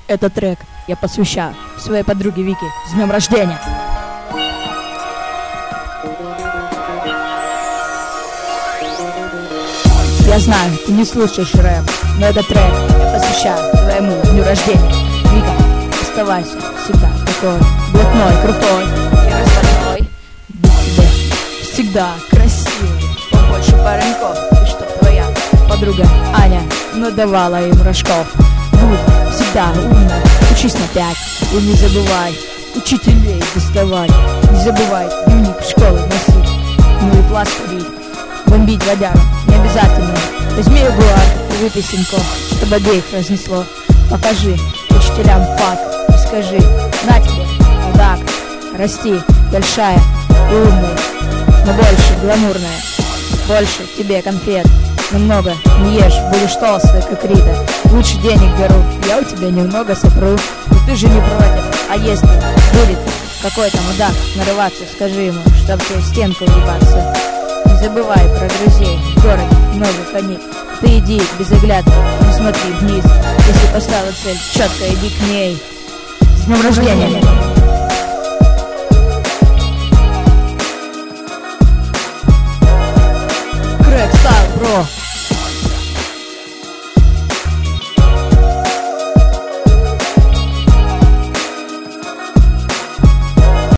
Этот трек я посвящаю своей подруге Вике с днем рождения. Я знаю, ты не слушаешь рэп, но этот трек я посвящаю твоему дню рождения. Вика, оставайся всегда такой блатной, крутой и разборной. Будь тебе всегда красивый, побольше пареньков, и чтоб твоя подруга Аня надавала им рожков. Будь всегда умной, учись на 5 и не забывай учителей доставать. Не забывай дневник в школу носить, ну и пласт курить, бомбить водяру не обязательно. Возьми ягуар и выпей синько, чтобы обеих разнесло. Покажи учителям факт и скажи: на тебе, мудак, расти большая и умная, но больше гламурная. Больше тебе конфет, но много не ешь, будешь толстая, как Рита. Лучше денег беру, я у тебя немного сопру. Но ты же не против, а если будет какой-то мудак нарываться, скажи ему, чтоб тебе в стенку въебаться. Не забывай про друзей, в городе много коней. Ты иди без оглядки, не смотри вниз. Если поставила цель, четко иди к ней. С днем рождения! Crack Style, bro!